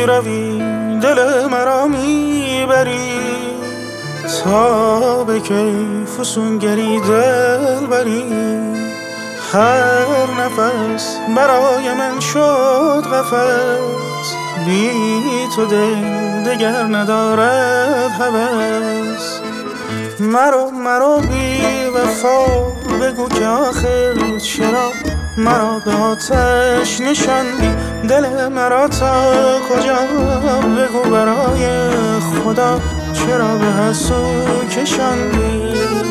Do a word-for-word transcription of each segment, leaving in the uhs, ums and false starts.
روی دل مرا میبری، تا به کی فسونگری دل بری. هر نفس برای من شد قفس، بی تو دل دگر ندارد هوس. مرا مرا بی وفا بگو که آخر چرا مرا به آتش نشاندی، دل مرا تا کجا بگو برای خدا چرا به هر سو کشاندی.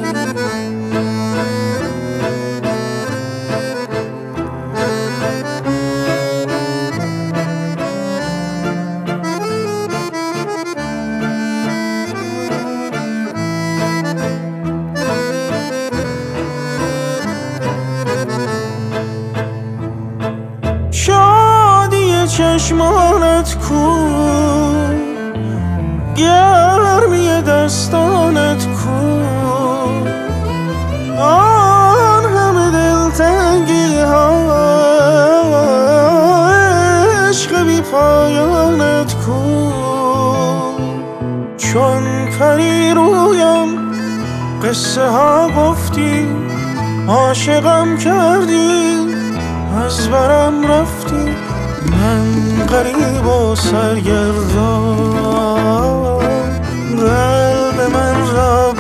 شادی چشمانت کو، گرمی دستانت کو، آن همه دلتنگی ها عشق بی پایانت کو. چون پری رویم قصه ها گفتی، عاشقم کردی از برم رفتی. من غریب و سرگردان، قلب من را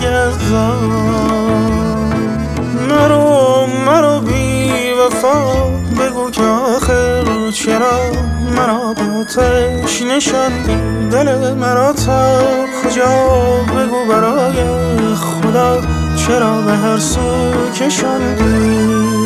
برگردان. مرو مرو بی وفا بگو که آخر چرا مرا به آتش نشاندی، دل مرا تا کجا بگو برای خدا چرا به هر سو کشاندی.